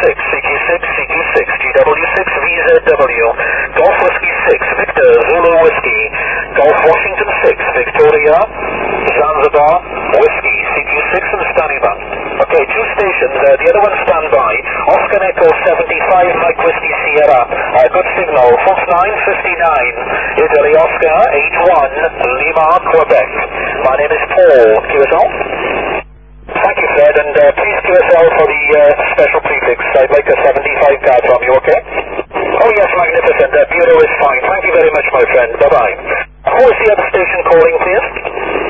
CQ6, CQ6, GW6, VZW, Golf Whiskey 6, Victor, Zulu Whiskey, Golf Washington 6, Victoria, Zanzibar, Whiskey, CQ6 and standing by. Okay, two stations, the other one standby, Oscar Echo 75, Mike Whiskey Sierra, good signal, Fox 959, Italy Oscar 81, Lima, Quebec. My name is Paul, QSL. Thank you, Fred, and please QSL for the special prefix. I'd like a 75 card from you, okay? Oh yes, magnificent. Bureau is fine. Thank you very much, my friend. Bye-bye. Who is the other station calling, please?